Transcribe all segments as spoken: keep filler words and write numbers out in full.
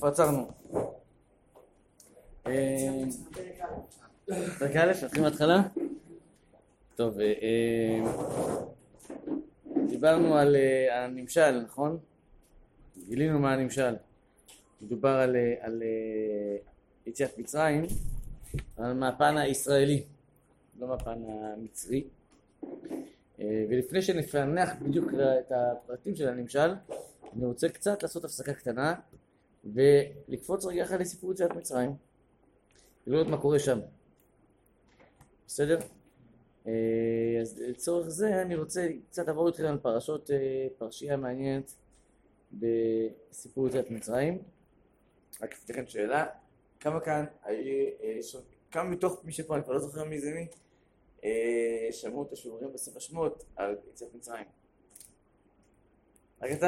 איפה עצרנו? פרק א', נתחיל מההתחלה? טוב, דיברנו על הנמשל, נכון? גילינו מה הנמשל. מדובר על, על יציאת מצרים, אבל מהפן הישראלי, לא מהפן המצרי. ולפני שנפענח בדיוק את הפרטים של הנמשל, אני רוצה קצת לעשות הפסקה קטנה ולקפוץ רגע אחד לסיפור יציאת מצרים ולראות מה קורה שם. בסדר? אז לצורך זה אני רוצה קצת לעבור איתכם על פרשות, פרשייה מעניינת בסיפור יציאת מצרים. רק אפתיכם שאלה, כמה כאן, כמה מתוך מי שפה, אני כבר לא זוכר מי זה מי, שמעו את השיעורים בסוף השמות על יציאת מצרים? רק אתה?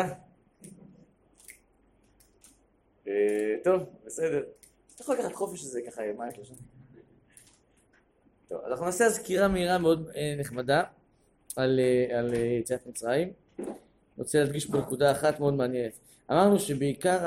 טוב, בסדר. אתה יכול לקחת חופש שזה ככה, מה יש לשם? טוב, אז אנחנו נעשה סקירה מהירה מאוד נחמדה על יציאת מצרים. אני רוצה להדגיש פה נקודה אחת מאוד מעניינת. אמרנו שבעיקר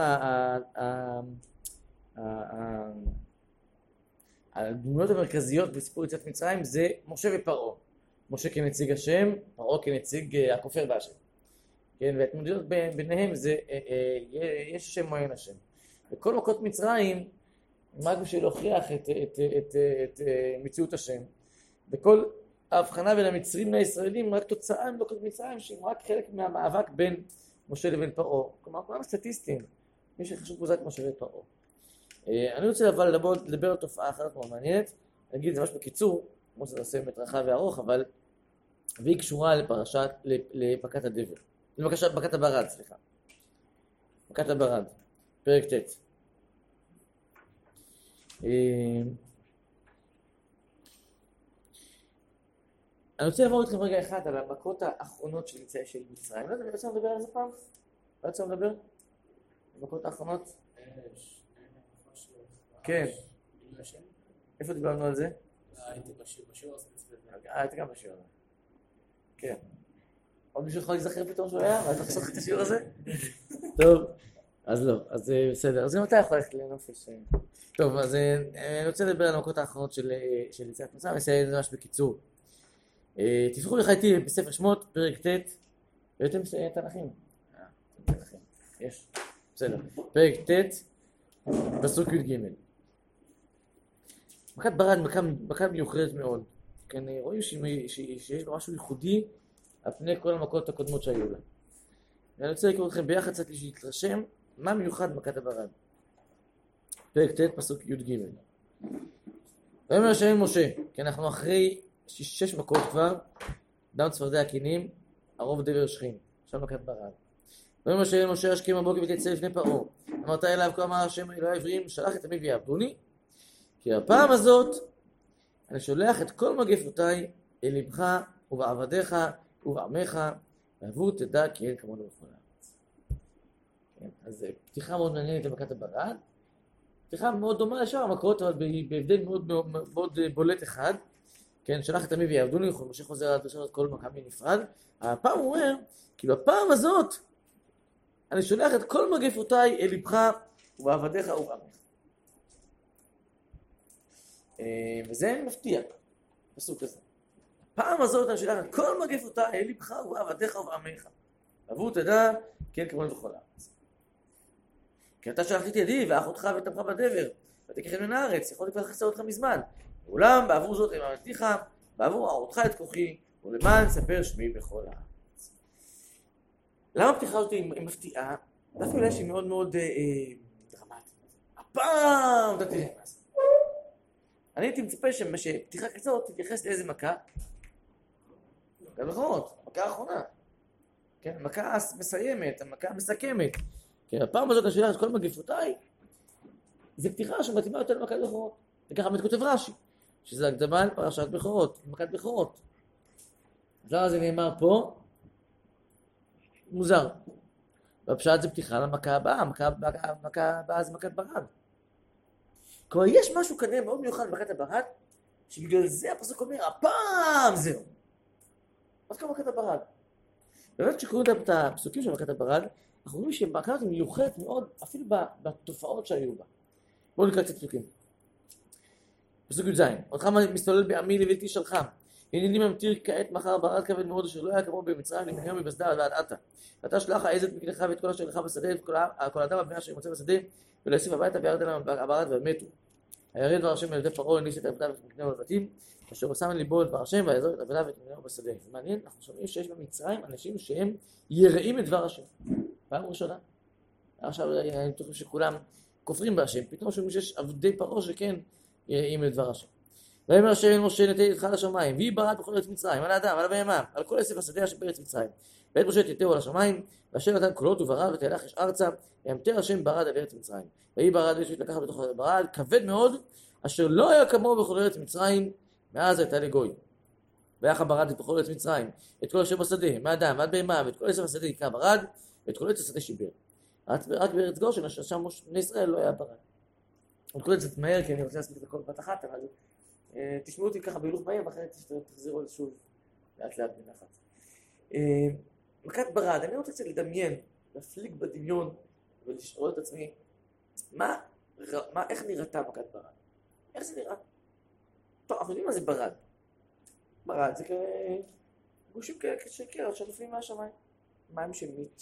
הדמויות המרכזיות בסיפור יציאת מצרים זה משה ופרעה. משה כנציג השם, פרעה כנציג הכופר בהשם. כן, וההתמודדות ביניהם זה, יש השם או אין השם. וכל מכות מצרים, רק בשביל להוכיח את, את, את, את מציאות השם. וכל ההבחנה בין המצרים לישראלים רק תוצאה ממכות מצרים, שהם רק חלק מהמאבק בין משה לבין פרעה. כלומר, כולם סטטיסטים, מי שחשוב פה זה את משה ופרעה. אני רוצה אבל לדבר, לדבר על תופעה אחרת מאוד מעניינת, אני אגיד את זה ממש בקיצור, כמו שזה עושה באמת רחב וארוך, אבל והיא קשורה לפרשת, לפקת הדבר. לבקשת בקת הברד, סליחה. בקת הברד, פרק ט'. אני רוצה לעבור איתכם רגע אחד על המכות האחרונות של יציאה של מצרים. לא יודע, אני רוצה לדבר על זה פעם? לא רוצה לדבר? המכות האחרונות? כן. איפה דיברנו על זה? הייתי בשיעור הספציפי. אה, הייתי גם בשיעור הזה. כן. עוד מישהו יכול להיזכר פתאום שהוא היה? ואתה חסוך את השיעור הזה? טוב, אז לא, אז בסדר. אז גם אתה יכול ללכת לנופש. טוב, אז אני רוצה לדבר על המכות האחרונות של יציאת מצרים, אני אעשה את זה ממש בקיצור. תפתחו לך איתי בספר שמות, פרק ט', ואתם תנ"כים. יש, בסדר. פרק ט', פסוק י"ג. מכת ברד, מכה מיוחדת מאוד. כן, רואים שיש בה משהו ייחודי על פני כל המכות הקודמות שהיו לה. ואני רוצה לקרוא אתכם ביחד קצת להתרשם מה מיוחד מכת הברד. פרק ט' פסוק י"ג. ויאמר השם אל משה, כי אנחנו אחרי שש, שש מכות כבר, דם צפרדע הקינים, ערוב דבר שכין. עכשיו מכת ברד. ויאמר השם אל משה, השכם בבוקר ותצא לפני פרעה. אמרת אליו, כה אמר השם אלוהי העברים, שלח את עמי ויעבדוני, כי הפעם הזאת אני שולח את כל מגפותיי אל לבך ובעבדיך ובעמך, ועבור תדע כי אין כמונו בכל הארץ. כן, אז פתיחה מאוד מעניינת למכת הברד. פתיחה מאוד דומה לשאר המכות, אבל בהבדל מאוד, מאוד, מאוד בולט אחד. כן, שלח את עמי ויעבדוני, משה חוזר על דרשת כל מכה מנפרד. הפעם הוא אומר, כאילו הפעם הזאת אני שולח את כל מגפותיי אל לבך ובעבדיך ובעמך. וזה מפתיע, פסוק הזה. הפעם הזאת אני שולח את כל מגפותיי אל לבך ובעבדיך ובעמך. ועבור תדע כי אין כמונו בכל הארץ. כי אתה שלחתי את ידי ואחותך ותמך בדבר, ותיקחם מן הארץ, יכולתי כבר לחסר אותך מזמן. ואולם בעבור זאת אמרתיך, בעבור ארותך את כוחי, ולמען ספר שמי בכל הארץ. למה הפתיחה הזאת היא מפתיעה? דווקא בגלל שהיא מאוד מאוד דרמטית. הפעם, אתה תראה מה זה. אני הייתי מצפה שפתיחה כזאת תתייחס לאיזה מכה? גם לכרות, המכה האחרונה. כן, המכה מסיימת, המכה מסכמת. כן, הפעם הזאת אני שולח את כל מגפותיי, זה פתיחה שמתאימה יותר למכת בכורות. וככה באמת כותב רש"י, שזה הקדמה על פרשת בכורות, מכת בכורות. אז למה זה נאמר פה? מוזר. בפשט זה פתיחה למכה הבאה, המכה הבאה זה מכת ברד. כלומר, יש משהו כנראה מאוד מיוחד במכת הברד, שבגלל זה הפסוק אומר, הפעם זהו. אז כמה מכת הברד? באמת כשקוראים את הפסוקים של מכת הברד, אנחנו רואים שהמכה הזאת מיוחדת מאוד, אפילו בתופעות שהיו בה. בואו נקרא קצת פסוקים. פסוק י"ז, אותך מסתולל בעמי לבלתי שלחם. הנני ממטיר כעת מחר ברד כבד מאוד אשר לא היה כמוהו במצרים למהיום מבשדה ועד עתה. ואתה שלח העזת מקנך ואת כל אשר לך בשדה ואת כל האדם הבני אשר ימוצא בשדה ולהוסיף הביתה וירד אליהם הברד ומתו. הירד דבר השם על ידי פרעה הניס את עבדיו ואת מקנהו לבתים אשר הוא שם ליבו את דבר השם ויעזוב את עבדיו ואת מקנהו בשדה. זה מעניין, אנחנו שומעים שיש במצרים אנשים שהם יראים את דבר השם. פעם ראשונה. עכשיו אני חושב שכולם כופרים בהשם, פתאום שומעים שיש עבדי פרעה שכן יראים את דבר השם. ויאמר השם אל משה נטה ידך לשמיים, ויהי ברד בכל ארץ מצרים, על האדם, על הבהמה, על כל עשב השדה אשר בארץ מצרים. ואת משה תיתהו על השמיים, ואשר נתן קולות וברד ותלך איש ארצה, וימטר השם ברד על ארץ מצרים. ויהי ברד ויש לקחת בתוך הברד, כבד מאוד, אשר לא היה כמוהו בכל ארץ מצרים, מאז הייתה לגוי. ויחד ברד בכל ארץ מצרים, את כל אשר בשדה, מהאדם, עד בהמה, ואת כל עשב השדה יקרא ברד, ואת כל עץ השדה שיבר. רק בארץ גושן, אשר שם בני ישראל לא היה ברד. אני קורא את זה מהר, כי אני רוצה להספיק את הכל בת אחת, אבל תשמעו אותי ככה בהילוך מהיר, ואחרי תחזירו את שוב לאט לאט בנחת. מכת ברד, אני רוצה קצת לדמיין, להפליג בדמיון ולשאול את עצמי, מה, מה, איך נראתה מכת ברד? איך זה נראה? טוב, אנחנו יודעים מה זה ברד. ברד זה גושים של קרח שנופלים מהשמיים. מים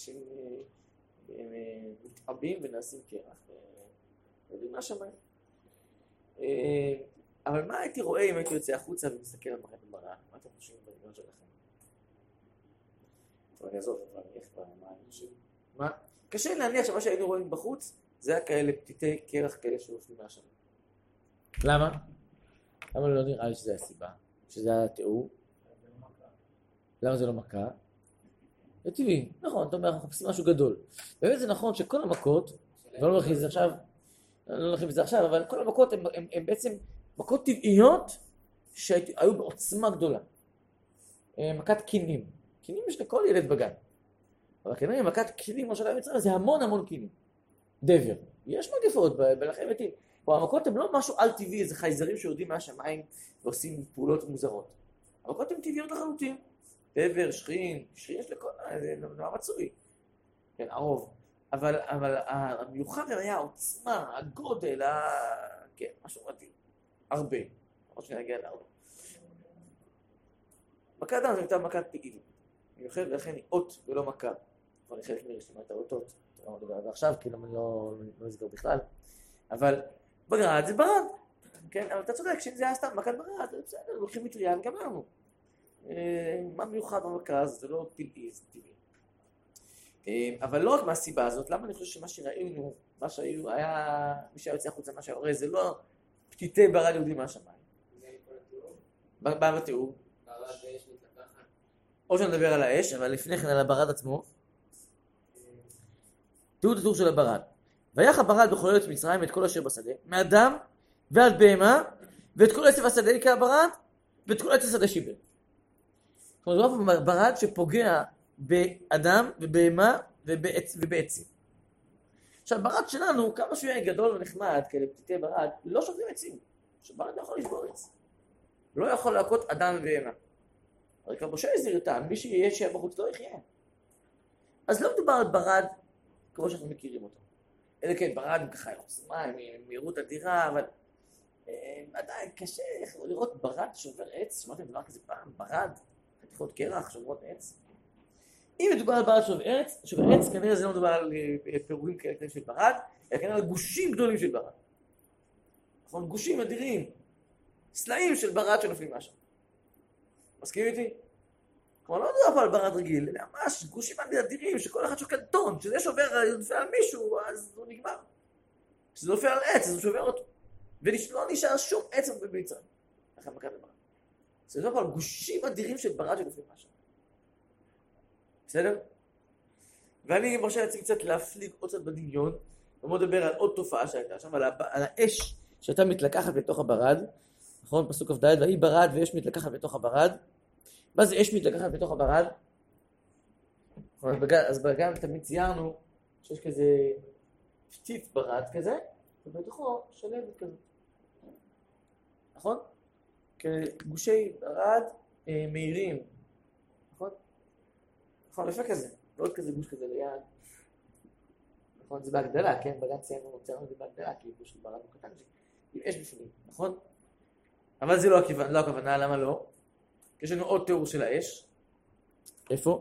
שמתעבים ונעשים קרח. יודעים מהשמיים. אבל מה הייתי רואה אם הייתי יוצא החוצה ומסתכל על מכת ברד? מה אתם חושבים בדמיון שלכם? טוב, אני אעזוב, אבל אני איך כבר, מה אני חושב? מה? קשה להניח שמה שהיינו רואים בחוץ, זה היה כאלה פתיתי קרח כאלה שנופלים מהשמיים. למה? למה לא נראה לי שזה הסיבה? שזה היה תיאור? למה זה לא מכה? זה טבעי, נכון, אתה אומר, אנחנו מחפשים משהו גדול. באמת זה נכון שכל המכות, ולא נרחיב את זה עכשיו, לא נרחיב את זה עכשיו, אבל כל המכות הן בעצם מכות טבעיות שהיו בעוצמה גדולה. מכת קינים. קינים יש לכל ילד בגן. אבל כנראה מכת קינים, כמו שלהם יצרה, זה המון המון קינים. דבר. יש מגפות בלחם מתים. המכות הן לא משהו על טבעי, איזה חייזרים שיורדים מהשמיים ועושים פעולות מוזרות. המכות הן טבעיות לחלוטין. דבר, שכין, שכין יש לכל, זה נורא מצוי. כן, הרוב. אבל, אבל המיוחד היה העוצמה, הגודל, ה... כן, משהו מדהים. הרבה. עוד שניה נגיע להרבה. מכת דם זה הייתה מכת פעיל. מיוחד ולכן היא אות ולא מכה. כבר חלק מרשימת את האותות. ועכשיו, כאילו אני לא אסגר בכלל. אבל ברד זה ברד. כן, אבל אתה צודק, שאם זה היה סתם מכת ברד, זה בסדר, לוקחים מטריה וגמרנו. מה מיוחד במכה הזאת? זה לא פלאי, זה טבעי. אבל לא רק מהסיבה הזאת, למה אני חושב שמה שראינו, מה שהיו, היה, מי שהיה יוצא החוצה, מה שהראה, זה לא פתיתי ברד יהודים מהשמיים. מה בתיאור? ברד באש מתלקחת. או שנדבר על האש, אבל לפני כן על הברד עצמו. תראו את התיאור של הברד. ויחד ברד בכל ארץ מצרים את כל אשר בשדה, מאדם ועד בהמה, ואת כל עשב השדה יקרא ברד, ואת כל עץ השדה שיבר. זאת אומרת, ברד שפוגע באדם ובהמה ובעצים. עכשיו, ברד שלנו, כמה שהוא יהיה גדול ונחמד, כאלה פתיתי ברד, לא שותים עצים. שברד לא יכול לשבור עץ. לא יכול להכות אדם ובהמה. הרי כבר משה הזהיר אותם, מי שיהיה שיהיה בחוץ לא יחיה. אז לא מדובר על ברד כמו שאנחנו מכירים אותו. אלא כן, ברד ככה עוצמה, עם מהירות אדירה, אבל עדיין קשה לראות ברד שובר עץ. שמעתם דבר כזה פעם? ברד? חתיכות קרח, שוברות עץ. אם מדובר על ברד שובר עץ, שובר עץ, כנראה זה לא מדובר על פירורים כאלה של ברד, אלא כנראה על גושים גדולים של ברד. נכון? גושים אדירים, סלעים של ברד שנופלים משם. מסכים איתי? כלומר, לא מדובר פה על ברד רגיל, אלא ממש גושים אדירים שכל אחד שוקל טון, שזה שובר נופל על מישהו, אז הוא נגמר. כשזה נופל על עץ, אז הוא שובר אותו. ולא נשאר שום עץ במצרים. אחרי מכת הברד. זה לא אבל גושים אדירים של ברד שנופלים משם. בסדר? ואני מרשה לעצמי קצת להפליג עוד קצת בדמיון, ומוד לדבר על עוד תופעה שהייתה שם, על, על האש שהייתה מתלקחת בתוך הברד, נכון? פסוק כ"ד, והיא ברד ואש מתלקחת בתוך הברד. מה זה אש מתלקחת בתוך הברד? אז בגן תמיד ציירנו שיש כזה פתית ברד כזה, ובתוכו שלבת כזה. נכון? כגושי ברד אה, מהירים, נכון? נכון, יפה כזה, לא עוד כזה גוש כזה ליד. נכון? זה בהגדלה, כן? בגן ציינו את זה בהגדלה, כי יש לי ברד קטן, עם אש בפנים, נכון? אבל זה לא הכוונה, לא הכוונה, למה לא? יש לנו עוד תיאור של האש. איפה?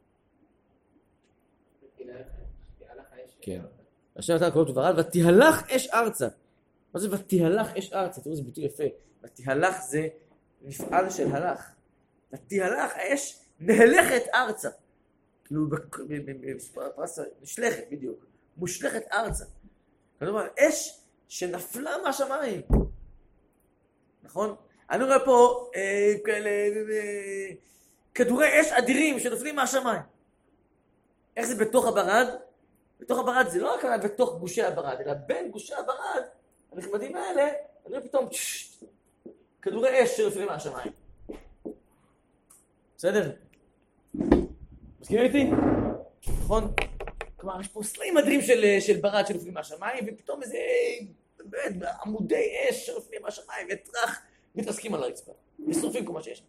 כן. השם נתן קולות וברד, ותהלך אש ארצה. מה זה ותהלך אש ארצה? תראו, זה ביטוי יפה. ותהלך זה מפעל של הלך. ותהלך האש נהלכת ארצה. כאילו, בפרס, נשלחת בדיוק. מושלכת ארצה. כלומר, אש שנפלה מהשמיים. נכון? אני רואה פה אה, כאלה אה, כדורי אש אדירים שנופלים מהשמיים. איך זה בתוך הברד? בתוך הברד זה לא רק בתוך גושי הברד, אלא בין גושי הברד, הנחמדים האלה, אני רואה פתאום שש, כדורי אש שנופלים מהשמיים. בסדר? מסכים איתי? נכון? כלומר, יש פה סלעים אדירים של, של ברד שנופלים מהשמיים, ופתאום איזה באמת, עמודי אש שנופלים מהשמיים, וטרח מתרסקים על הרצפה, ושורפים כל מה שיש.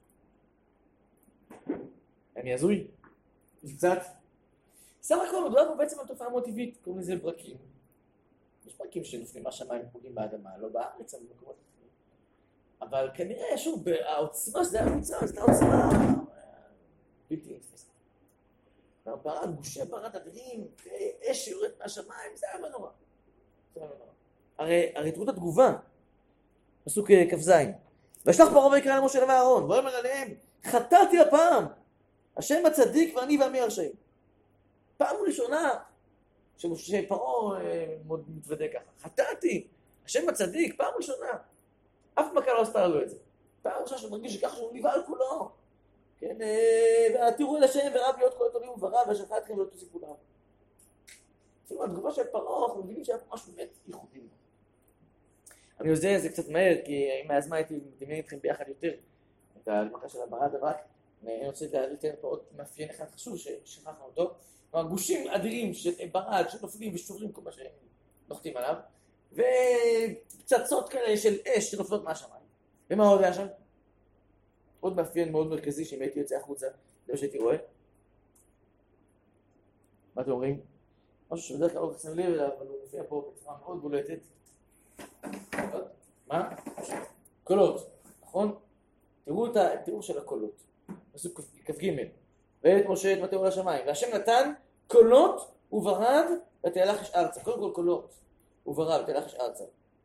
אני הזוי? קצת? סך הכל, מדובר פה בעצם על תופעה מאוד טבעית, קוראים לזה ברקים. יש ברקים שנופלים מהשמיים ופוגעים באדמה, לא בארץ, אבל במקומות אחרים. אבל כנראה, שוב, העוצמה שזה היה מוצא, זה העוצמה בלתי נתפסת. ברד, גושי ברד אדירים, אש שיורד מהשמיים, זה היה מנורא. זה היה מנורא. הרי, הרי תראו את התגובה, פסוק כ"ז. וישלח פרעה ויקרא למשה ולאהרון, ויאמר עליהם, חטאתי הפעם, השם הצדיק ואני ועמי הרשעים. פעם ראשונה שפרעה מתוודה ככה, חטאתי, השם הצדיק, פעם ראשונה. אף מכה לא עשתה לו את זה. פעם ראשונה שהוא מרגיש שככה שהוא נבהל כולו. כן, ותראו אל השם ורב להיות כל הטובים וברב, ואשלחה אתכם ולא תוסיפו להם. אפילו התגובה של פרעה, אנחנו מבינים שהיה פה משהו באמת ייחודי. אני עוזר את זה קצת מהר, כי אם מהזמן הייתי מדמיין איתכם ביחד יותר את המכה של הברד, רק אני רוצה לתאר פה עוד מאפיין אחד חשוב ששכחנו אותו. גושים אדירים של ברד שנופלים ושוברים כל מה שהם נוחתים עליו, ופצצות כאלה של אש שנופלות מהשמיים. ומה עוד היה שם? עוד מאפיין מאוד מרכזי שאם הייתי יוצא החוצה, זה מה שהייתי רואה. מה אתם אומרים? משהו שבדרך כלל לא תחסם לב אליו, אבל הוא מופיע פה בצורה מאוד בולטת. מה? קולות, נכון? תראו את התיאור של הקולות. פסוק כ"ג. ואת משה את מטהו לשמיים, והשם נתן קולות וברד ותהלך אש ארצה. קודם כל קולות וברד ותהלך אש ארצה.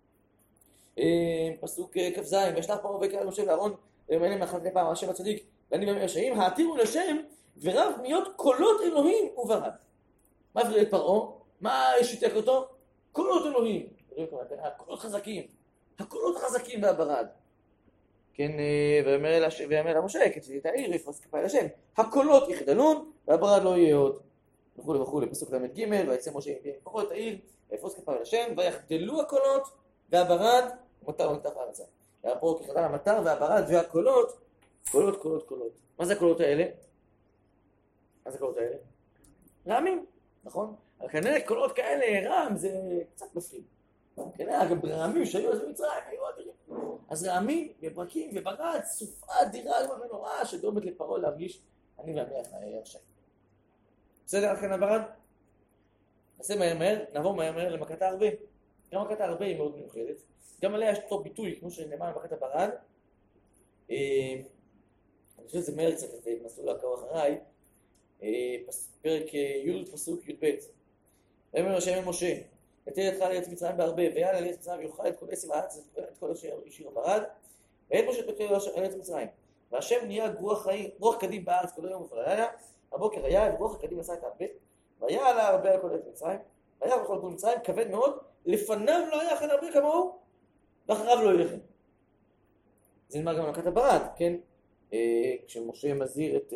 פסוק כ"ז. וישלח פרעה ויקרא למשה ולאהרון ויאמר להם אחת פעם, השם הצדיק ואני ועמי הרשעים, העתירו לשם ורב מיות קולות אלוהים וברד. מה הביא את פרעה? מה שיתק אותו? קולות אלוהים. הקולות חזקים. הקולות החזקים והברד. כן, ויאמר למשה, כתבי את העיר, ויפרוס כפה אל השם. הקולות יחדלון, והברד לא יהיה עוד. וכו' וכו', פסוק ל"ג, ויצא משה פרעה את העיר, ויפרוס כפה אל השם, ויחדלו הקולות, והברד, ומטר ומטח הארצה. והפרעה כחדל המטר, והברד, והקולות, קולות, קולות, קולות. מה זה הקולות האלה? מה זה הקולות האלה? רעמים, נכון? אבל כנראה קולות כאלה, רעם, זה קצת מפחיד. כנראה, גם רעמים שהיו אז במצרים, היו אדירים. אז רעמים וברקים וברד, סופה אדירה ומנוראה שגורמת לפרעה להרגיש אני ועמי הרשעים. בסדר, עד כאן הברד? נעשה מהר מהר, נעבור מהר מהר למכת הערבה. גם מכת הערבה היא מאוד מיוחדת. גם עליה יש אותו ביטוי, כמו שנאמר במכת הברד. אני חושב שזה מהר קצת, תנסו לעקוב אחריי. פרק י' פסוק י"ב. ויאמר השם אל משה, ותראה אותך לארץ מצרים בהרבה, ויעלה לארץ מצרים ויאכל את כל עשב הארץ, את כל אשר השאיר הברד, ואת משה את ארץ מצרים. והשם נהיה רוח חיים, רוח קדים בארץ כל היום ובלילה, הבוקר היה, ורוח הקדים עשה את הרבה, והיה עלה הרבה על כל ארץ מצרים, והיה בכל גבול מצרים, כבד מאוד, לפניו לא היה אחר הרבה כמוהו, ואחריו לא ילכם. זה נאמר גם במכת הברד, כן? כשמשה מזהיר את,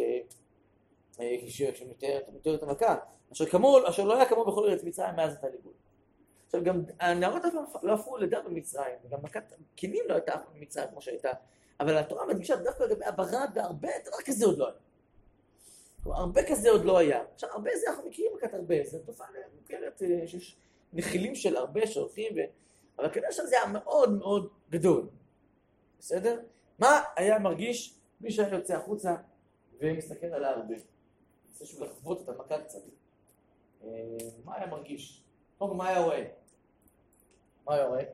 כשמתאר את המכה, אשר כמוהו, אשר לא היה כמוהו בכל ארץ מצרים מאז הייתה לגבול. עכשיו גם הנערות לא הפכו לדם במצרים, וגם מכת קינים לא הייתה במצרים כמו שהייתה, אבל התורה מדגישה דווקא לגבי הברד והרבה, דבר כזה עוד לא היה. כלומר, הרבה כזה עוד לא היה. עכשיו, הרבה זה אנחנו מכירים מכת הרבה, זו תופעה מוכרת שיש נחילים של הרבה שהולכים, ו... אבל כנראה שם זה היה מאוד מאוד גדול. בסדר? מה היה מרגיש מי שהיה יוצא החוצה ומסתכל על הרבה? אני רוצה שוב לחוות את המכה קצת. מה היה מרגיש? קודם מה היה רואה? מה היה רואה?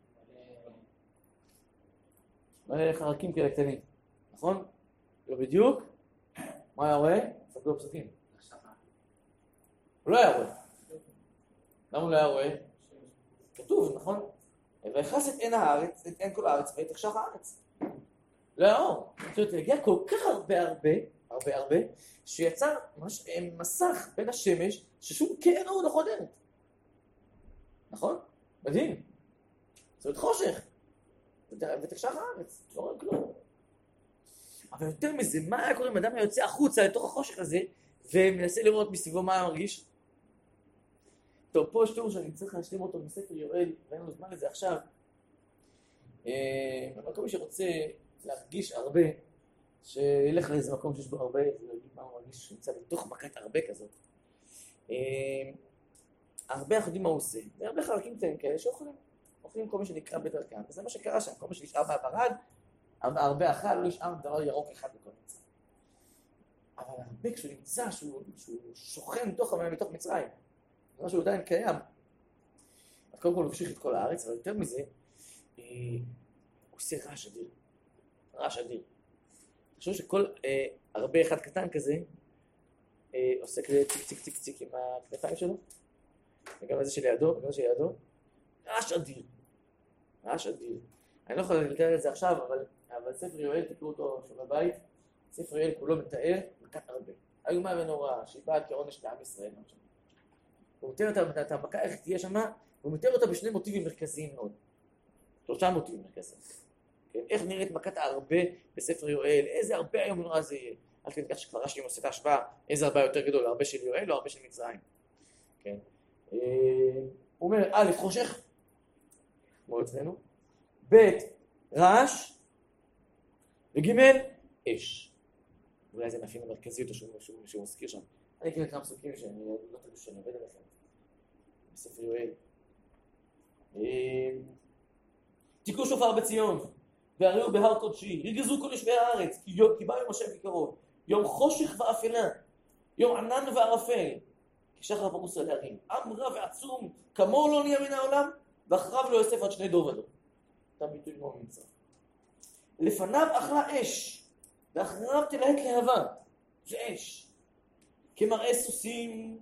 מלא חרקים כאלה קטנים, נכון? לא בדיוק? מה היה רואה? סתכלו בפסוקים. הוא לא היה רואה. למה הוא לא היה רואה? כתוב, נכון? ויחס את עין הארץ, את עין כל הארץ, ותחשך הארץ. לא היה אור. זאת אומרת, הגיע כל כך הרבה הרבה, הרבה הרבה, שיצר מסך בין השמש, ששום קרן אור לא חודרת. נכון? מדהים. זאת אומרת חושך. ותחשך הארץ, לא רואים כלום. אבל יותר מזה, מה היה קורה אם אדם יוצא החוצה לתוך החושך הזה, ומנסה לראות מסביבו מה היה מרגיש? טוב, פה יש תיאור שאני צריך להשלים אותו בספר יואל, ואין לו זמן לזה עכשיו. אבל כל מי שרוצה להרגיש הרבה, שילך לאיזה מקום שיש בו הרבה, ולהגיד מה הוא מרגיש שנמצא בתוך מכת הרבה כזאת. הרבה אנחנו יודעים מה הוא עושה, והרבה חלקים קטנים כאלה שאוכלים, אוכלים כל מי שנקרא בדרכם, וזה מה שקרה שם, כל מי שנשאר מהברד, הרבה אכל, לא נשאר דבר ירוק אחד בכל מצרים. אבל הרבה כשהוא נמצא, שהוא, שהוא שוכן מתוך, מתוך מצרים, זה מה שהוא עדיין קיים. אז קודם כל הוא המשיך את כל הארץ, אבל יותר מזה, אה, הוא עושה רעש אדיר. רעש אדיר. אני חושב שכל אה, הרבה אחד קטן כזה, אה, עושה כזה ציק ציק ציק ציק עם הכתפיים שלו, וגם איזה שלידו, וגם איזה שלידו, רעש אדיר. רעש אדיר. אני לא יכול לתאר את זה עכשיו, אבל, אבל ספר יואל, תקראו אותו עכשיו בבית, ספר יואל כולו מתאר מכת הרבה. איומה ונוראה, שהיא באה כעונש לעם ישראל. הוא מתאר אותה, את המכה, איך תהיה שמה, והוא מתאר אותה בשני מוטיבים מרכזיים מאוד. שלושה מוטיבים מרכזיים. כן? איך נראית מכת הרבה בספר יואל, איזה הרבה היום נורא זה יהיה. אל כדי כך שכבר רש"י עושה את ההשוואה, איזה הרבה יותר גדול, הרבה של יואל או הרבה של מצרים. כן? הוא אומר, א', חושך, כמו אצלנו, ב', רעש, וג', אש. אולי זה מאפיין המרכזיות שהוא מזכיר שם. אני אקרא כמה פסוקים שאני לא תדעו שאני עובד עליכם. בספר יואל. תקעו שופר בציון, והריעו בהר קודשי, רגזו כל יושבי הארץ, כי בא יום השם בקרוב. יום חושך ואפלה, יום ענן וערפל, כשחר פרוס על ההרים. עם רב ועצום, כמוהו לא נהיה מן העולם, ואחריו לא יוסף עד שני דור ודור. אתה ביטוי כמו ממצא. לפניו אכלה אש, ואחריו תלהט להבה. זה אש. כמראה סוסים,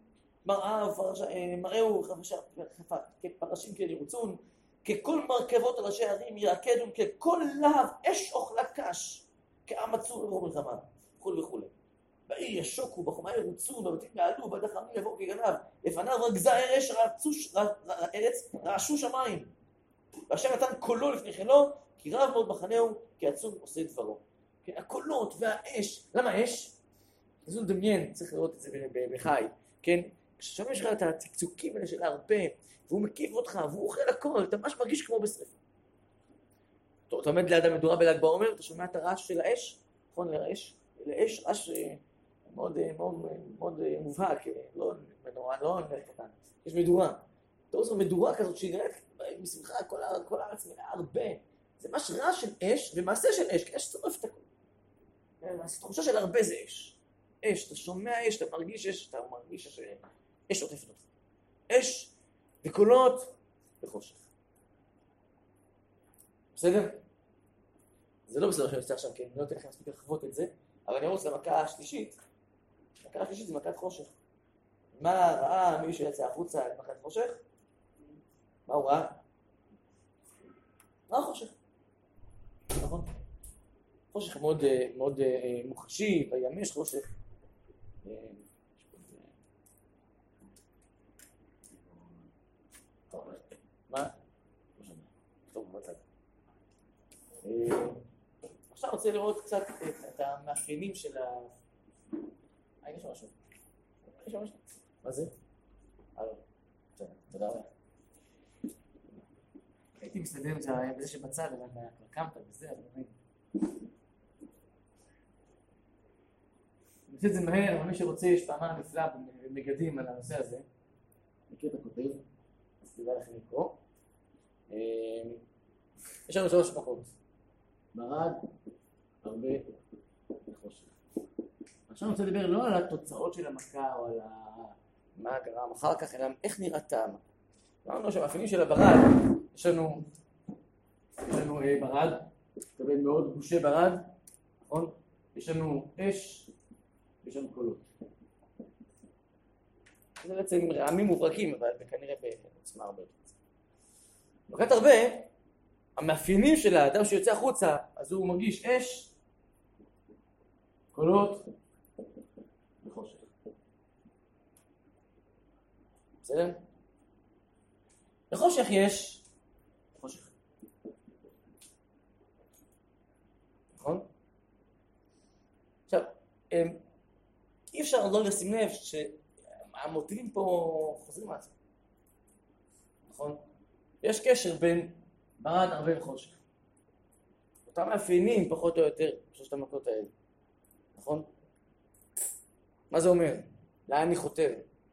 מראהו כפרשים כאלה ירוצון, ככל מרכבות על ראשי הערים ירקדון, ככל להב אש אוכלה קש, כעם עצור לברום מלחמה, וכו' וכו'. בעיר ישוקו, בחומה ירוצון, בבתים יעלו, בדחמים יבואו כגנב, לפניו רגזה אש ארץ, רעשו שמיים. ואשר נתן קולו לפני חילו, כי רב מאוד מחנהו, כי עצום עושה דברו. כן, הקולות והאש, למה אש? אז הוא מדמיין, צריך לראות את זה בחי, כן? כששם יש לך את הצקצוקים האלה של הרבה, והוא מקיף אותך, והוא אוכל הכל, אתה ממש מרגיש כמו בשרפה. אתה עומד ליד המדורה בל"ג בעומר, אתה שומע את הרעש של האש, נכון, לאש? לאש רעש מאוד, מאוד, מאוד מובהק, לא מנורה, לא נראה קטן. יש מדורה. אתה רואה מדורה כזאת שהיא נראית מסביבך, כל, כל הארץ מלאה הרבה. זה ממש רעש של אש ומעשה של אש, כי אש צורף את הכל. תחושה של הרבה זה אש. אש, אתה שומע אש, אתה מרגיש אש, אתה מרגיש אש, אש עוטפת אותך. אש וקולות וחושך. בסדר? זה לא בסדר שאני יוצא עכשיו, כי אני לא אתן לכם מספיק לחוות את זה, אבל אני רוצה למכה השלישית. המכה השלישית זה מכת חושך. מה ראה מי שיצא החוצה את מכת חושך? מה הוא ראה? ראה חושך. נכון? חושך מאוד, מאוד מוחשי, בימש חושך. מה? טוב, בצד. עכשיו אני רוצה לראות קצת את המאפיינים של ה... אה, יש משהו. יש משהו. מה זה? אה, לא. תודה רבה. הייתי מסתדר את זה בזה שבצד, אבל כבר קמת וזה, אבל אני... אני עושה את זה מהר, אבל מי שרוצה, יש פעמה נפלאה במגדים על הנושא הזה. מכיר את הכותב, אז תדע לכם לקרוא. יש לנו שלוש מכות. מרד, הרבה וחושך. עכשיו אני רוצה לדבר לא על התוצאות של המכה או על מה גרם אחר כך, אלא איך נראתה המכה. אמרנו שהמאפיינים של הברד, יש לנו, יש לנו אה, ברד, תקבל מאוד גושי ברד, נכון? יש לנו אש, יש לנו קולות. זה בעצם רעמים מוברקים, אבל כנראה בעוצמה הרבה יותר. מכת הרבה, המאפיינים של האדם שיוצא החוצה, אז הוא מרגיש אש, קולות וחושך. בסדר? בחושך יש חושך. נכון? עכשיו, אי אפשר לא לשים לב שהמוטיבים פה חוזרים מעצמם. נכון? יש קשר בין ברד, ערבה וחושך. אותם מאפיינים פחות או יותר בשלושת המכות האלה. נכון? מה זה אומר? לאן אני חותר?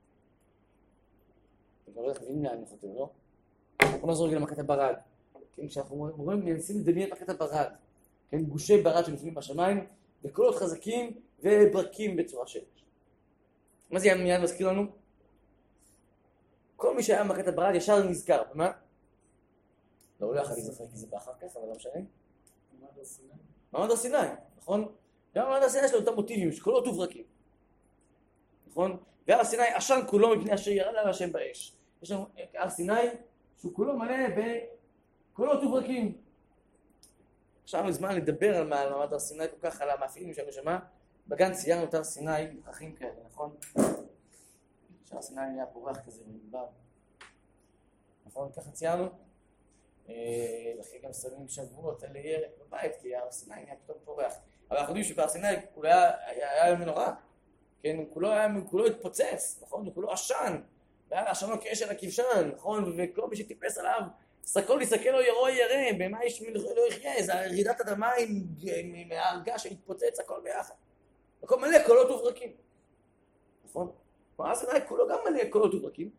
אני כבר לא יודעת מבינים לאן אני חותר, לא? בוא נעזור רגע למכת הברד. כן, כשאנחנו רואים, מנסים לדמיין את מכת הברד. כן, גושי ברד שנופלים בשמיים, וקולות חזקים וברקים בצורה של אש. מה זה מיד מזכיר לנו? כל מי שהיה במכת הברד ישר נזכר, במה? לא, לא יכול להיזכר כי זה באחר כך, אבל לא משנה. מעמד הר סיני. מעמד הר סיני, נכון? גם מעמד הר סיני יש לו אותם מוטיבים, שקולות וברקים. נכון? והר סיני עשן כולו מפני אשר ירד על השם באש. יש לנו הר סיני שהוא כולו מלא בקולות וברקים. עכשיו הזמן לדבר על מעמד הר סיני כל כך, על המאפיינים שלנו שמה? בגן ציירנו את הר סיני מוכחים כאלה, נכון? שהר סיני היה פורח כזה במדבר. נכון? ככה ציירנו. לכן גם שמים שבועות על ירק בבית, כי הר סיני היה פתאום פורח. אבל אנחנו יודעים שבהר סיני כולו היה מנורה. כן, הוא כולו היה, כולו התפוצץ, נכון? הוא כולו עשן. והיה עשנו כאש על הכבשן, נכון? וכל מי שטיפס עליו, סקול יסקל לו ירו ירא, במה איש לא יחיה, זה רעידת אדמה עם ההרגה שהתפוצץ, הכל ביחד. הכל מלא קולות וברקים. נכון? הר סיני כולו גם מלא קולות וברקים.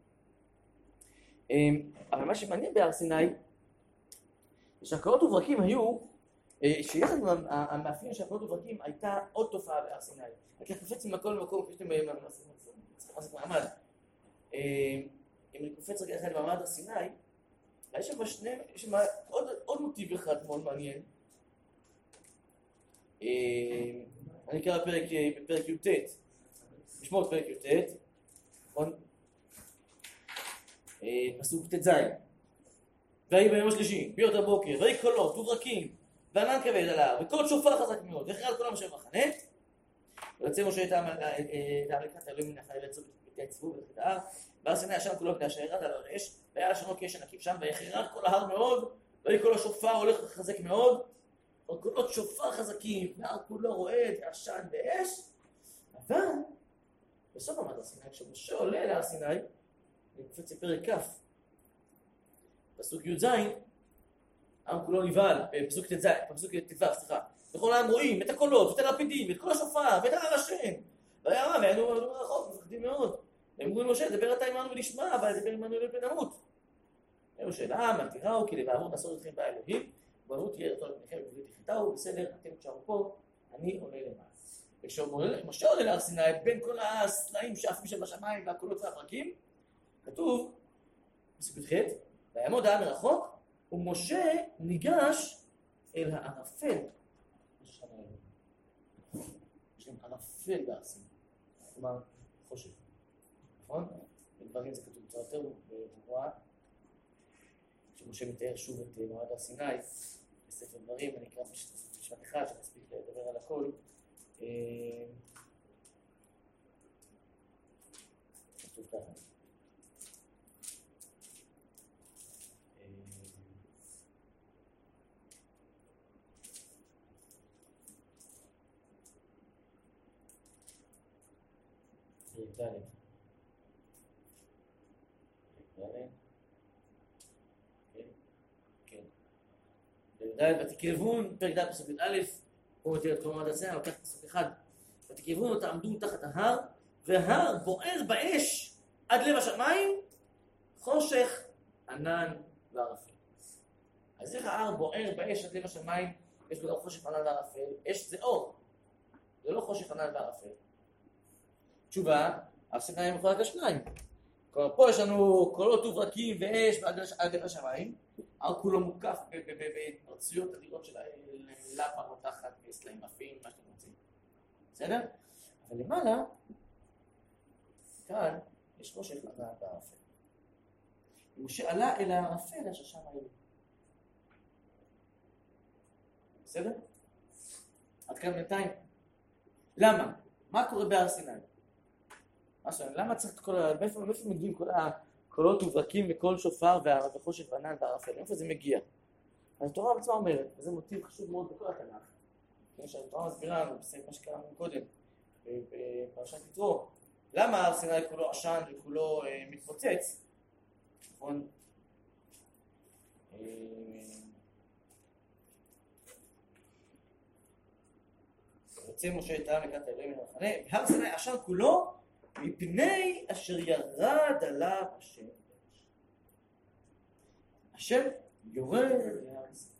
אבל מה שמעניין בהר סיני, שהקולות וברקים היו, שיחד עם המאפיין של הקולות וברקים הייתה עוד תופעה בהר סיני. כי קופץ ממקום למקום, כפי שאתם מחזיק מעמד. אם אני קופץ רגע אחד במעמד הר סיני, יש שם שני, יש שם עוד, עוד מוטיב אחד מאוד מעניין. אני אקרא בפרק, בפרק י"ט, משמעות פרק י"ט, נכון? פסוק ט"ז. ויהי ביום השלישי, ביות הבוקר, ויהי קולות וברקים, וענן כבד על ההר, וקול שופר חזק מאוד, והכריע על כולם אשר במחנה. ויוצא משה את ההר לקראת האלוהים מן החי והתייצבו ולכת ההר, והר סיני עשן כולו מפני אשר ירד עליו האש, והיה לשנו כאש ענקים שם, ויחרר כל ההר מאוד, ויהי קול השופר הולך חזק מאוד, קולות שופר חזקים, וההר כולו רועד, עשן ואש. אבל בסוף עמד הר סיני, כשמשה עולה להר סיני, וקופץ לפרק כ', פסוק י"ז, העם כולו נבהל, בפסוק ט"ז, בפסוק ט"ו, סליחה. וכל העם רואים את הקולות, ואת הלפידים, ואת כל השופר, ואת הר השם. והיה רע, והיינו רחוק, מפחדים מאוד. הם אמרו למשה, דבר אתה עמנו ונשמע, אבל דבר עמנו ונמות. אמרו שאלה, אל תיראו, כי לבעבור נעשות אתכם באלוהים, ובעבור תהיה אותו לבניכם, ובבית יחיתהו, בסדר, אתם תשארו פה, אני עולה למעלה. וכשמשה עולה להר סיני, בין כל הסלעים שעפים שם בשמיים, והקולות והברקים, כתוב, פסוק י"ח, ויעמוד העם מרחוק, ומשה ניגש אל הערפל. יש להם ערפל בהר סיני, כלומר חושך. נכון? בדברים זה כתוב בצורה יותר ברורה, שמשה מתאר שוב את מעמד הר סיני, בספר דברים, אני אקרא משפט אחד שנספיק לדבר על הכל. כתוב ככה. ד' ד' ותקרבון, פרק ד' פסוק א', פה מתאר את כל מעמד הר סיני, לוקח פסוק אחד. ותקרבון ותעמדו תחת ההר, וההר בוער באש עד לב השמיים, חושך, ענן וערפל. אז איך ההר בוער באש עד לב השמיים, יש בו חושך, ענן וערפל? אש זה אור, זה לא חושך, ענן וערפל. תשובה, הר סיני מחולק לשניים. כלומר, פה יש לנו קולות וברקים ואש על גבי השמיים, הר כולו מוקף בהתפרצויות אדירות של לבה רותחת וסלעים עפים, מה שאתם רוצים. בסדר? אבל למעלה, כאן יש חושך בערפל. משה עלה אל הערפל אשר שם היו. בסדר? עד כאן בינתיים. למה? מה קורה בהר סיני? מה שאומר, למה צריך את כל ה... מאיפה מגיעים כל הקולות וברקים וקול שופר וחושך וענן בערפל? איפה זה מגיע? אז התורה בעצמה אומרת, וזה מוטיב חשוב מאוד בכל התנ"ך, כמו שהתורה מסבירה לנו, בסדר מה שקראנו קודם, בפרשת יתרו, למה הר סיני כולו עשן וכולו אה, מתפוצץ? נכון? אה... יוצא משה את העם לקראת האלוהים מן המחנה, והר סיני עשן כולו מפני אשר ירד עליו השם. השם יורד להר סיני.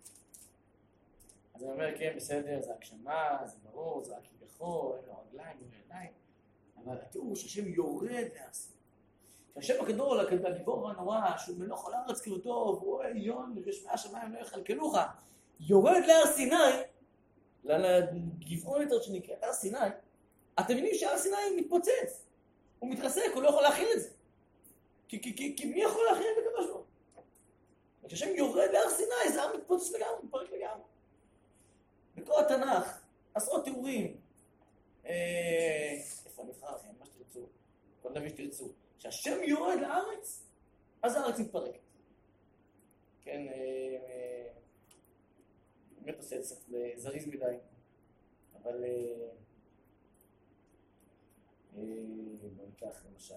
אז אני אומר, כן, בסדר, זה הגשמה, זה ברור, זה רק כביכול, אין לו רגליים, אין לו ידיים, אבל התיאור שהשם יורד להר סיני. שהשם הגדול, הגיבור והנורא, שהוא מלוך על הארץ כבודו, והוא עליון וגשמי השמיים לא יכלכלוך, יורד להר סיני, לגבעון יותר שנקראת הר סיני. אתם מבינים שהר סיני מתפוצץ, הוא מתרסק, הוא לא יכול להכיל את זה. כי, כי, כי, כי מי יכול להכיל את הקדוש ברוך הוא? וכשהשם יורד להר סיני, זה הר מתפוצץ לגמרי, מתפרק לגמרי. בכל התנ"ך, עשרות תיאורים, אה, איפה אני אבחר לכם, מה שתרצו, כל נביא שתרצו, שהשם יורד לארץ, אז הארץ מתפרקת. כן, אה, באמת עושה את זה זריז מדי, אבל בוא ניקח למשל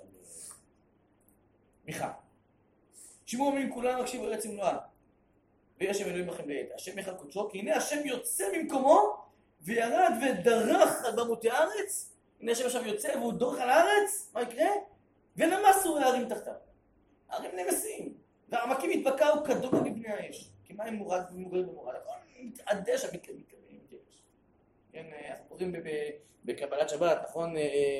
מיכה. שמעו עמים כולם הקשיבו ארץ ומלואה, ויהיה השם אלוהים לכם לעת. השם יחד קודשו, כי הנה השם יוצא ממקומו וירד ודרך על במותי הארץ. הנה השם עכשיו יוצא והוא דורך על הארץ, מה יקרה? ונמסו הערים תחתיו. הערים נמסים, והעמקים התבקעו כדומה מבני האש. כי מה הם מורד ומורד ומורד? הכל מתעדש המתקדם, מתייבש. כן, אנחנו קוראים בקבלת שבת, נכון?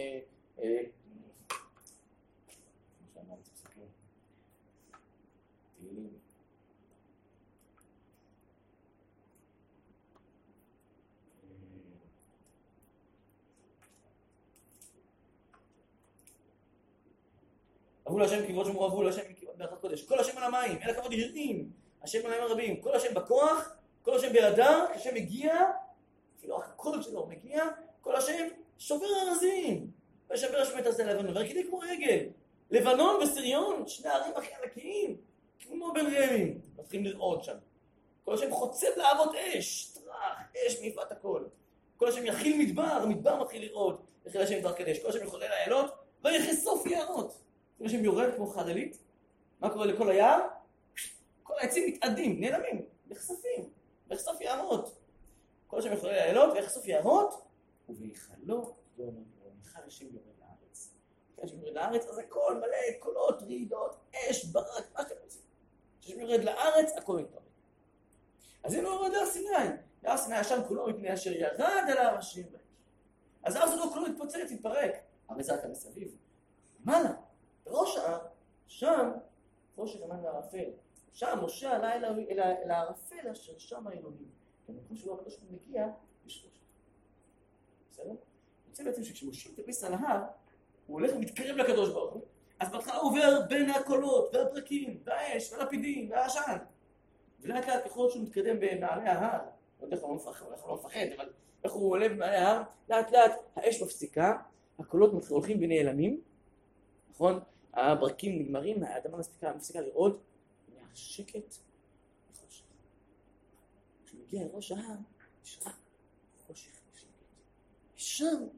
אבו להשם כבוד שמור אבו להשם ברכת קודש. כל השם על המים, אל הכבוד ירדים. השם על המים הרבים. כל השם בכוח, כל השם בידה, השם מגיע, אפילו הקול שלו מגיע, כל השם שובר ארזים. ושבר השם את הזה לבנון, ורקידי כמו רגל. לבנון וסריון, שני הערים הכי ענקיים, כמו בין רמים. מתחילים לראות שם. כל השם חוצב להבות אש, טרח, אש מעיפת הכל. כל השם יכיל מדבר, מדבר מתחיל לראות. יחיל השם דבר קדש. כל השם יחולל איילות, ויחשוף יערות. כל השם יורד כמו חללית. מה קורה לכל היער? כל העצים מתאדים, נעלמים, נחשפים, לחשוף יערות. כל השם יחולל איילות, ויחשוף יערות, וביחלו יום ומיכל השם יורד לארץ. כשהשם יורד לארץ, אז הכל מלא, קולות, רעידות, אש, ברק, מה שאתם רוצים. כשהשם יורד לארץ, הכל מתפרק. אז הנה הוא יורד להר סיני. להר סיני השם כולו מפני אשר ירד עליו השם באש. אז הר סיני כולו מתפוצץ, מתפרק. אבל זה רק המסביב. מעלה, בראש ההר, שם, חושך ענן וערפל. שם משה עלה אל הערפל אשר שם האלוהים. במקום שבו הקדוש ברוך הוא מגיע, יש חושך. בסדר? יוצא בעצם שכשמשה מטפס על ההר, הוא הולך ומתקרב לקדוש ברוך הוא, אז בהתחלה הוא עובר בין הקולות, והברקים, והאש, והלפידים, והעשן. ולאט לאט ככל שהוא מתקדם במעלה ההר, לא יודע איך הוא לא מפחד, אבל איך הוא עולה במעלה ההר, לאט לאט האש מפסיקה, הקולות הולכים ונעלמים, נכון? הברקים נגמרים, האדמה מפסיקה, מפסיקה לרעוד, והשקט וחושך. כשהוא מגיע אל ראש ההר, יש רק חושך ושקט. ושם,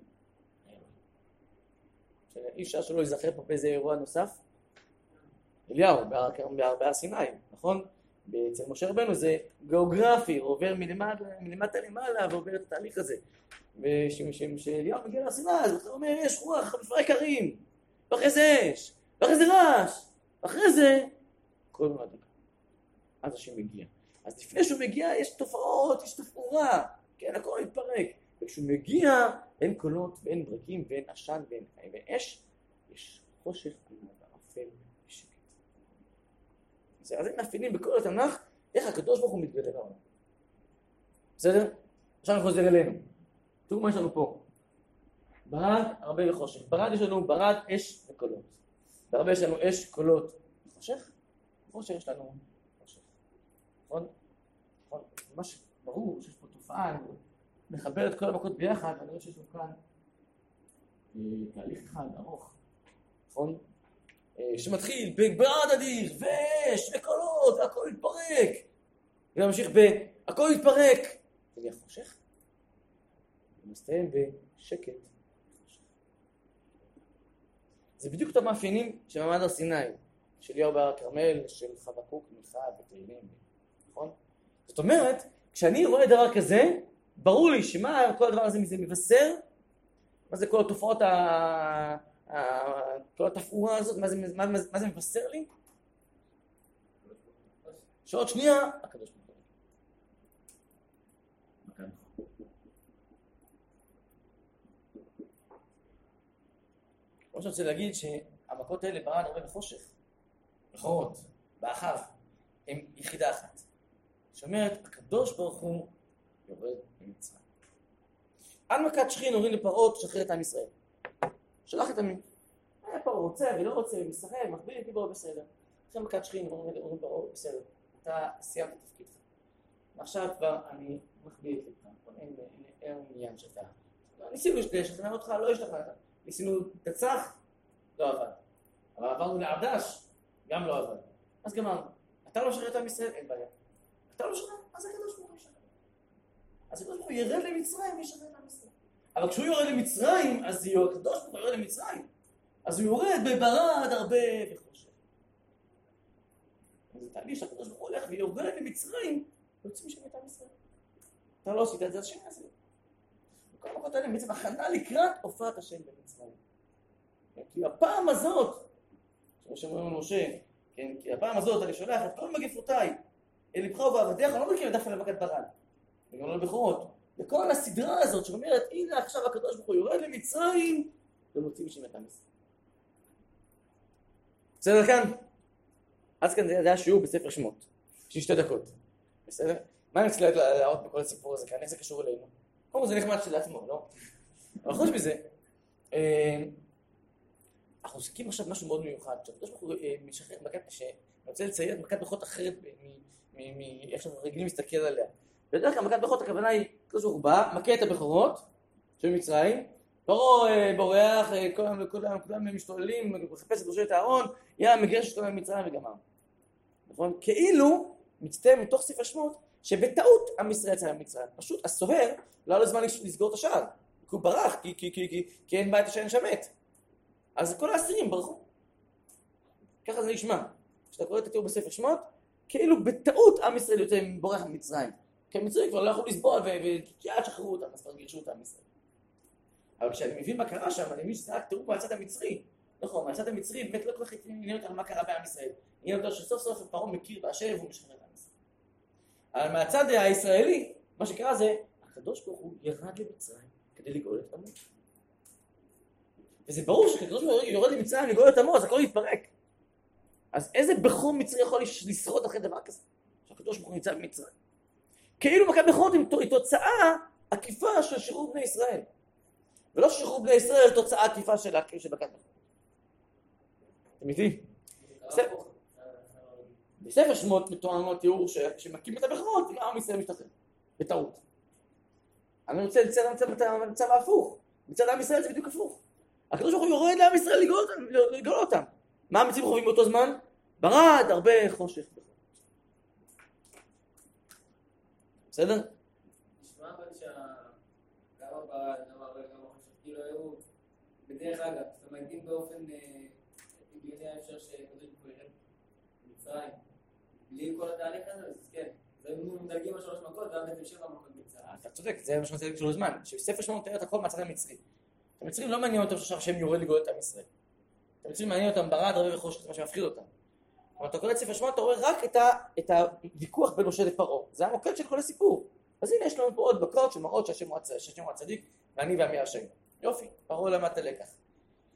אי אפשר שלא להיזכר פה באיזה אירוע נוסף. אליהו, בהר סיני, נכון? אצל משה רבנו זה גיאוגרפי, הוא עובר מלמטה למעלה ועובר את התהליך הזה. ושאליהו מגיע להר סיני, אז הוא אומר, יש רוח, מפרק הרים, ואחרי זה אש, ואחרי זה רעש, ואחרי זה כל מה דקה. אז השם מגיע. אז לפני שהוא מגיע יש תופעות, יש תפאורה, כן, הכל מתפרק. וכשהוא מגיע, אין קולות ואין ברקים ואין עשן ואין אש, יש חושך ענן וערפל. טפל ושקט. אז הם מאפיינים בכל התנ"ך איך הקדוש ברוך הוא מתגלה בעולם. בסדר? עכשיו אנחנו חוזר אלינו. תראו מה יש לנו פה. ברד, הרבה וחושך. ברד יש לנו ברד, אש וקולות. בהרבה יש לנו אש, קולות וחושך. כמו שיש לנו חושך. נכון? נכון? ממש ברור שיש פה תופעה, אני מחבר את כל המכות ביחד, ואני רואה שיש לנו כאן תהליך אחד ארוך. נכון? שמתחיל בברד אדיר, ואש וקולות, והכל יתפרק. וממשיך ב... הכל יתפרק. ונהיה חושך. ומסתיים בשקט. זה בדיוק אותם מאפיינים של מעמד הר סיני, של אליהו בהר הכרמל, של חבקוק, מיכה ותהילים, נכון? זאת אומרת, כשאני רואה דבר כזה, ברור לי שמה כל הדבר הזה מבשר, מה זה כל התופעות, כל התפאורה הזאת, מה זה, מה, מה זה מבשר לי? שעוד שנייה, הקדוש ברוך הוא. מה שאני רוצה להגיד שהמכות האלה ברד הרבה בחושך, בחורות, באחר, הם יחידה אחת. שאומרת, הקדוש ברוך הוא יורד ממצרים. על מכת שכין אומרים לפרעה, תשחרר את עם ישראל. שלח את עמים. היה פרעה רוצה ולא רוצה, מסרב, מחביא לי פיברו בסדר. אחרי מכת שכין אומרים לפרעה, בסדר, אתה סיימת את תפקידך. ועכשיו כבר אני מחביא את לבך, אין עניין שאתה. ניסינו לשכנע אותך, לא השתכנעת. ניסינו תצח, לא עבד. אבל עברנו לעדש, גם לא עבד. אז גמרנו. אתה לא שחרר את עם ישראל, אין בעיה. אתה לא שחרר, אז הקדוש ברוך הוא ישחרר. אז הקדוש ברוך הוא ירד למצרים וישחרר את עם ישראל. אבל כשהוא יורד למצרים, אז הקדוש ברוך הוא יורד למצרים. אז הוא יורד בברד הרבה וחושך. זה תהליך שהקדוש ברוך הוא הולך ויורד למצרים, ויוצאים שם את עם ישראל. אתה לא עשית את זה, אז שני עשית. כל המכות האלה בעצם הכנה לקראת הופעת השם במצרים. כי הפעם הזאת, כמו שאומרים למשה, כן, כי הפעם הזאת אני שולח את כל מגפותיי אל לבך ובעבדיך, אני לא מכיר דווקא למכת ברד, וגם לא לבכורות. וכל הסדרה הזאת שאומרת, הנה עכשיו הקדוש ברוך הוא יורד למצרים, ומוציא משם את עם ישראל. בסדר כאן? אז כאן זה היה שיעור בספר שמות, של שתי דקות. בסדר? מה אני רוצה להראות בכל הסיפור הזה כאן? איך זה קשור אלינו? קודם כל זה נחמד של עצמו, לא? אבל חוץ מזה, אנחנו עוסקים עכשיו משהו מאוד מיוחד. שהקדוש ברוך הוא משחרר מכת, שאני רוצה לציין מכת בכורות אחרת מאיך שאנחנו רגילים להסתכל עליה. בדרך כלל מכת בכורות הכוונה היא, הקדוש ברוך הוא בא, מכה את הבכורות של מצרים, פרעה בורח, כולם משתוללים, מחפש את ראשת הארון, יא מגרש אותם ממצרים וגמר. נכון? כאילו, מצטער מתוך ספר שמות, שבטעות עם ישראל יצא ממצרים. פשוט הסוהר לא היה לו זמן לסגור את השער. כי הוא ברח, כי, כי, כי, כי, כי אין בית השער שמת. אז כל האסירים ברחו. ככה זה נשמע. כשאתה קורא את התיאור בספר שמות, כאילו בטעות עם ישראל יוצא בורח ממצרים. כי המצרים כבר לא יכולו לסבול, ויעד שחררו אותם, אז כבר גירשו אותם ממצרים. אבל כשאני מבין מה קרה שם, אני מבין שזה רק תיאור מהצד המצרי. נכון, מהצד המצרי באמת לא כל כך עניין אותנו מה קרה בעם ישראל. עניין אותנו שסוף סוף פרעה מכיר בהשם והוא משחרר את עם ישראל. אבל מהצד הישראלי, מה שקרה זה, הקדוש ברוך הוא ירד למצרים כדי לגאול את עמו. וזה ברור שכדוש ברוך הוא יורד למצרים לגאול את עמו, אז הכל יתפרק. אז איזה בחור מצרי יכול לשרוד אחרי דבר כזה? שהקדוש ברוך הוא נמצא במצרים. כאילו מכת בכורות היא תוצאה עקיפה של שחרור בני ישראל. ולא שחרור בני ישראל תוצאה עקיפה של מכת בכורות. אתם איתי? בספר שמות מתואמות תיאור שמקים את הבכורות, עם ישראל משתחרר, בטעות. אני רוצה לצייר מצב ההפוך. מצד עם ישראל זה בדיוק הפוך. הקדוש ברוך הוא יורד לעם ישראל לגאול אותם. מה המצרים חווים באותו זמן? ברד, הרבה חושך. בסדר? נשמע אבל שגם הברד, גם הרבה, גם החושך, כאילו היו בדרך אגב, זאת אומרת, אם באופן הגיוני אפשר שקדוש ברוך הוא ירד למצרים, בלי כל התהליך הזה, אז כן. זה מדלגים על שלוש מכות, ואז בעצם שבע מכות במצרים. אתה צודק, זה מה שאני רוצה להגיד שלו זמן. שספר שמות מתאר את הכל מהצד המצרי. את המצרים לא מעניין אותם שעכשיו שהם יורד לגאול את עם ישראל. את המצרים מעניין אותם ברד, הרבה וחושך, זה מה שמפחיד אותם. אבל אתה קורא את ספר שמות, אתה רואה רק את הוויכוח בין משה לפרעה. זה המוקד של כל הסיפור. אז הנה יש לנו פה עוד בקרות שמראות שהשם הוא הצדיק, ואני ועמי השם. יופי, פרעה למד את הלקח.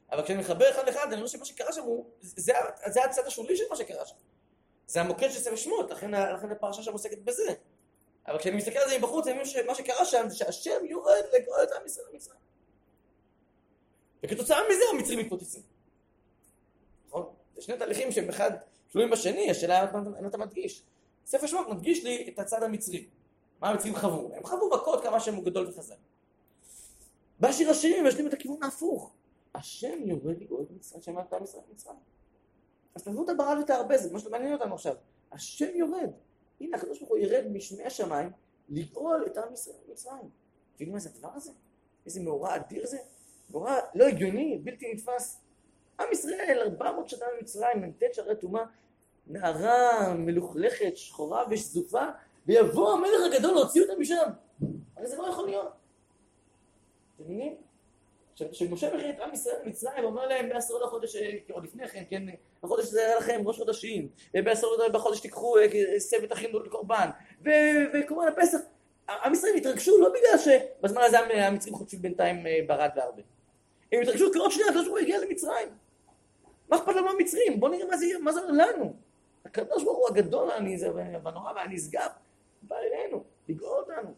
אבל כשאני מחבר אחד לאחד, אני רואה שמה שקרה שם הוא, זה, זה הצד השולי של מה שקרה שם. זה המוקד של ספר שמות, לכן, לכן הפרשה שם עוסקת בזה. אבל כשאני מסתכל על זה מבחוץ, אני רואה שמה שקרה שם זה שהשם יורד לגאול את עם ישראל למצרים. וכתוצאה מזה המצרים מתפוצצים. נכון? זה שני תהליכים שהם אחד תלויים בשני, השאלה אם אתה מדגיש. ספר שמות מדגיש לי את הצד המצרי. מה המצרים חוו? הם חוו מכות כמה שהם הוא גדול וחזק. בשיר השירים יש לי את הכיוון ההפוך. השם יורד לגאול את מצרים, שם את עם ישראל למצרים. אז תעזבו את הברא ואת הרבה, זה מה שמעניין אותנו עכשיו. השם יורד. הנה, הקדוש ברוך הוא ירד משמי השמיים לגאול את עם ישראל למצרים. תראו מה זה הדבר הזה? איזה מאורע אדיר זה? מאורע לא הגיוני, בלתי נתפס. עם ישראל, ארבע מאות שנה במצרים, מ"ט שערי טומאה, נערה מלוכלכת, שחורה ושזופה, ויבוא המלך הגדול להוציא אותה משם. הרי זה לא יכול להיות. אתם מבינים? כשמשה מכין את עם ישראל למצרים, אומר להם בעשור לחודש, עוד לפני כן, כן, בחודש זה היה לכם ראש חודשים, ובעשור בחודש תיקחו סבת אחים לקורבן, וקורבן הפסח. עם ישראל התרגשו לא בגלל שבזמן הזה המצרים חוטפים בינתיים ברד והרבה. הם התרגשו כראות שנייה, הקדוש ברוך הוא הגיע למצרים. מה אכפת לנו המצרים? בואו נראה מה זה, מה זה לנו. הקדוש ברוך הוא הגדול והנורא והנשגב, בא אלינו, לגאול אותנו.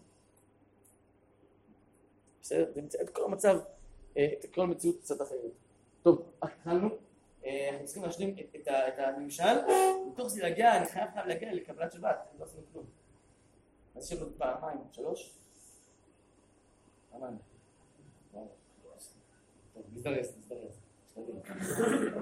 בסדר, זה מצא את כל המצב, את כל המציאות קצת אחרת. טוב, התחלנו, אנחנו צריכים להשלים את הממשל, בתוך זה להגיע, אני חייב חייב להגיע לקבלת שבת, אני לא עשינו כלום. אז יש לנו פעמיים, שלוש? פעמיים. טוב, נזדרז, נזדרז.